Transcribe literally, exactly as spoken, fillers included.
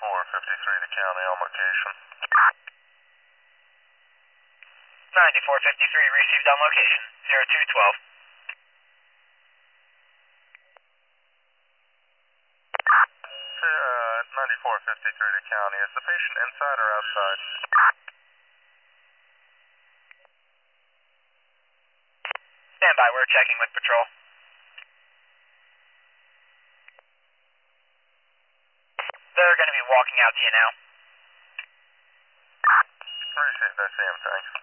ninety-four fifty-three to county on location. ninety-four fifty-three received on location, zero two twelve. Uh, ninety-four fifty-three to county, is the patient inside or outside? Stand by, we're checking with patrol. They're going to be walking out to you now. Appreciate that, Sam, thanks.